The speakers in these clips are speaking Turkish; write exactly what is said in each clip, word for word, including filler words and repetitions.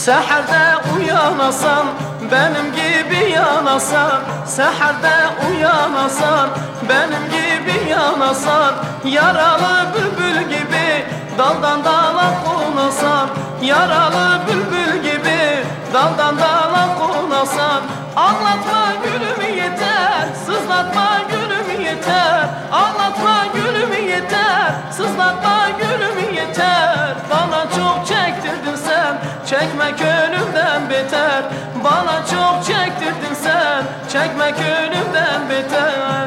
Seherde uyanasan, benim gibi yanasan. Seherde uyanasan, benim gibi yanasan. Yaralı bülbül gibi daldan dala konasan. Yaralı bülbül gibi daldan dala konasan. Ağlatma gülümü yeter, sızlatma gülümü yeter. Ağlatma gülümü yeter, sızlatma gülümü yeter. Bana çok çektirdin sen, çekmek ölümden beter. Bana çok çektirdin sen, çekmek ölümden beter.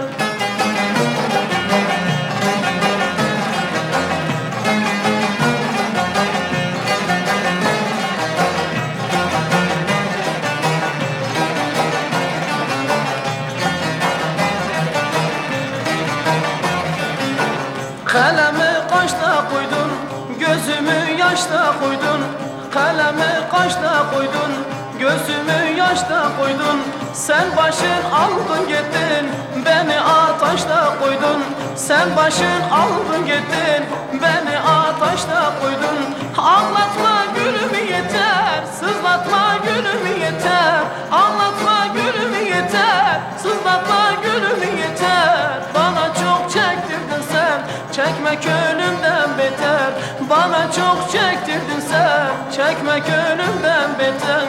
Kalemi kaşta koydun, gözümü yaşta koydun. Kalemi kaşta koydun, gözümü yaşta koydun. Sen başın aldın gittin, beni ataşta koydun. Sen başın aldın gittin, beni ataşta koydun. Ağlatma gülümü yeter, sızlatma gülümü yeter. Ağlatma gülümü yeter, sızlatma gülümü yeter. Bana çok çektirdin sen, çekmek ölümden beter. Bana çok çektirdin sen, çekmek ölümden beter.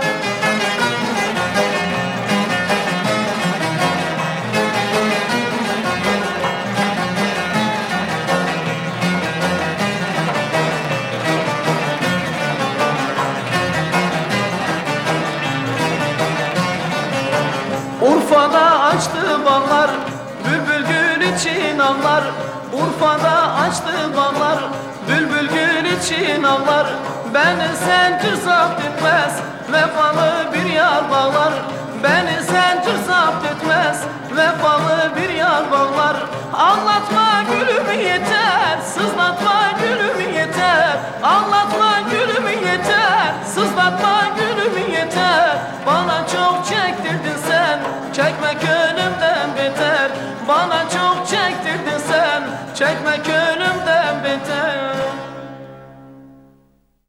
Urfa'da açtı bağlar, bülbül gül için ağlar. Urfa'da açtı bağlar, bülbül gül için ağlar. Beni sen zapt etmez, vefalı bir yar bağlar. Beni sen zapt etmez, vefalı bir yar bağlar. Ağlatma gülümü yeter, sızlatma gülümü yeter. Ağlatma gülümü yeter, sızlatma gülümü yeter.